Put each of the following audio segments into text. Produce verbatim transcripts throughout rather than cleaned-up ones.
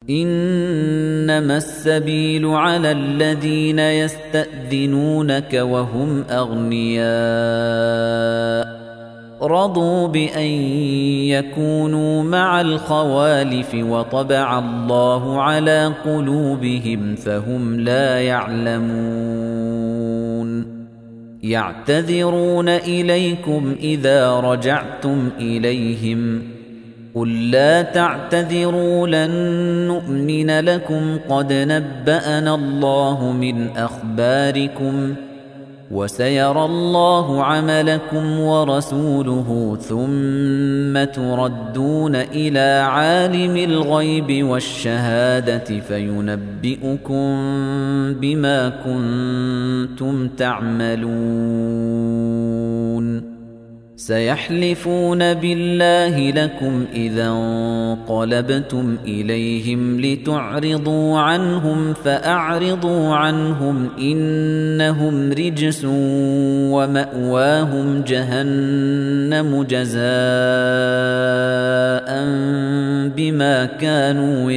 إنما السبيل على الذين يستأذنونك وهم أغنياء رضوا بأن يكونوا مع الخوالف وطبع الله على قلوبهم فهم لا يعلمون يعتذرون إليكم إذا رجعتم إليهم قل لا تعتذروا لن نؤمن لكم قد نبأنا الله من أخباركم وسيرى الله عملكم ورسوله ثم تردون إلى عالم الغيب والشهادة فينبئكم بما كنتم تعملون سيحلفون بالله لكم إذا انقلبتم إليهم لتعرضوا عنهم فأعرضوا عنهم إنهم رجس ومأواهم جهنم جزاء بما كانوا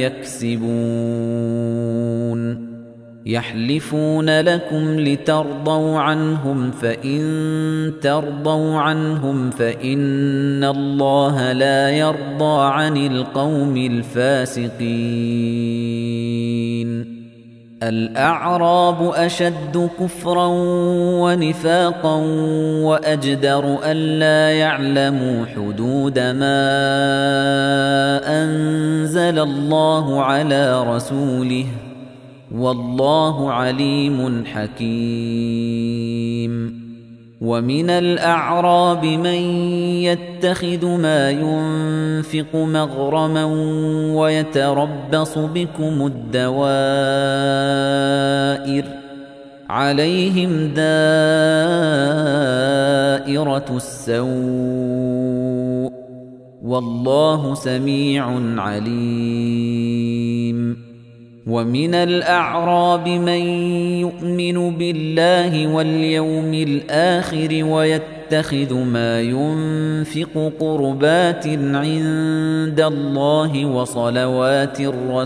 يكسبون يحلفون لكم لترضوا عنهم فإن ترضوا عنهم فإن الله لا يرضى عن القوم الفاسقين الأعراب أشد كفرا ونفاقا وأجدر ألا يعلموا حدود ما أنزل الله على رسوله والله عليم حكيم ومن الأعراب من يتخذ ما ينفق مغرما ويتربص بكم الدوائر عليهم دائرة السوء والله سميع عليم ومن الأعراب من يؤمن بالله واليوم الآخر ويتخذ ما ينفق قربات عند الله وصلوات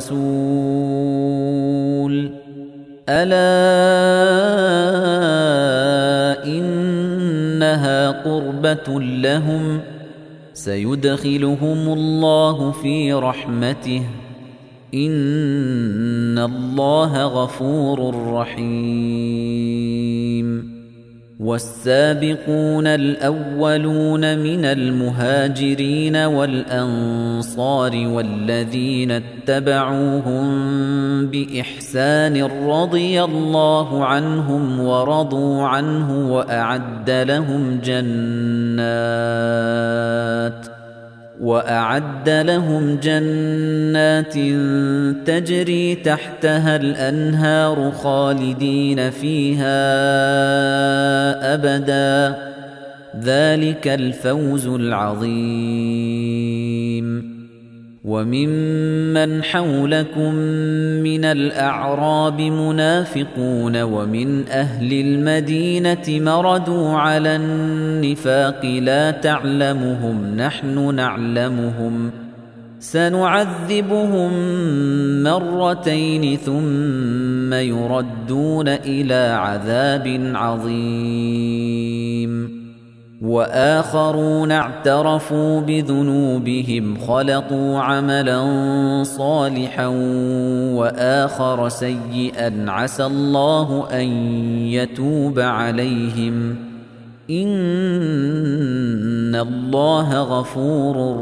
الرسول ألا إنها قربة لهم سيدخلهم الله في رحمته إن الله غفور رحيم والسابقون الأولون من المهاجرين والأنصار والذين اتبعوهم بإحسان رضي الله عنهم ورضوا عنه وأعد لهم جنات وأعد لهم جنات تجري تحتها الأنهار خالدين فيها أبدا ذلك الفوز العظيم وممن حولكم من الأعراب منافقون ومن أهل المدينة مردوا على النفاق لا تعلمهم نحن نعلمهم سنعذبهم مرتين ثم يردون إلى عذاب عظيم وآخرون اعترفوا بذنوبهم خلطوا عملا صالحا وآخر سيئا عسى الله أن يتوب عليهم إن الله غفور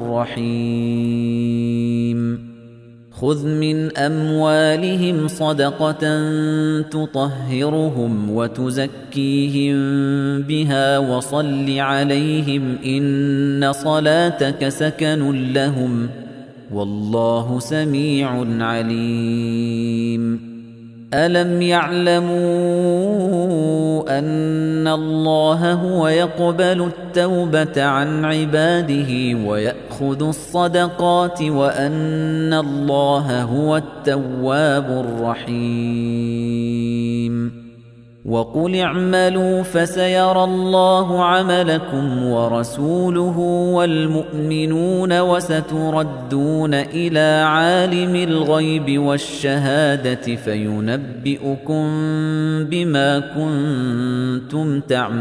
رحيم خذ من أموالهم صدقة تطهرهم وتزكيهم بها وصل عليهم إن صلاتك سكن لهم والله سميع عليم ألم يعلموا أن الله هو يقبل التوبة عن عباده ويأخذ الصدقات وأن الله هو التواب الرحيم وقل اعملوا فسيرى الله عملكم ورسوله والمؤمنون وستردون إلى عالم الغيب والشهادة فينبئكم بما كنتم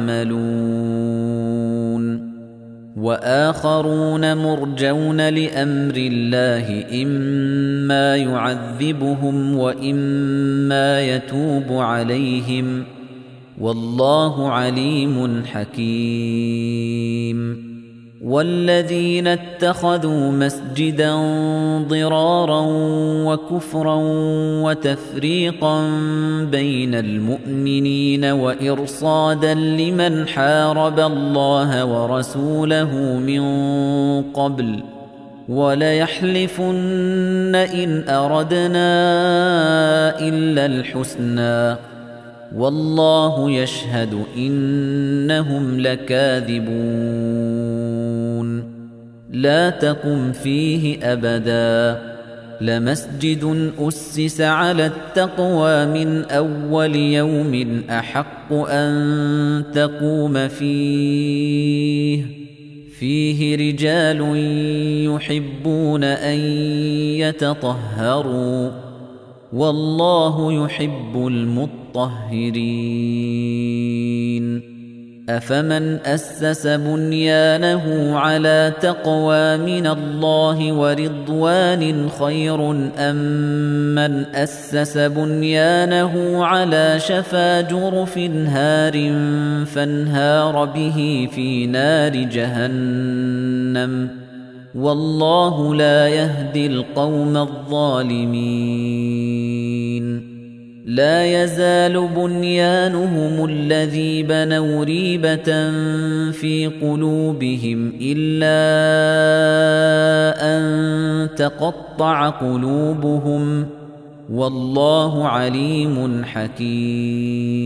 تعملون وآخرون مرجون لأمر الله إما يعذبهم وإما يتوب عليهم والله عليم حكيم والذين اتخذوا مسجدا ضرارا وكفرا وتفريقا بين المؤمنين وإرصادا لمن حارب الله ورسوله من قبل وليحلفن إن أردنا إلا الحسنى والله يشهد إنهم لكاذبون لا تقم فيه أبدا لمسجد أسس على التقوى من أول يوم أحق أن تقوم فيه فيه رجال يحبون أن يتطهروا والله يحب المطهرين أفمن أسس بنيانه على تقوى من الله ورضوان خير أم من أسس بنيانه على شفا جرف هار فانهار به في نار جهنم والله لا يهدي القوم الظالمين لا يزال بنيانهم الذي بنوا ريبة في قلوبهم إلا أن تقطع قلوبهم والله عليم حكيم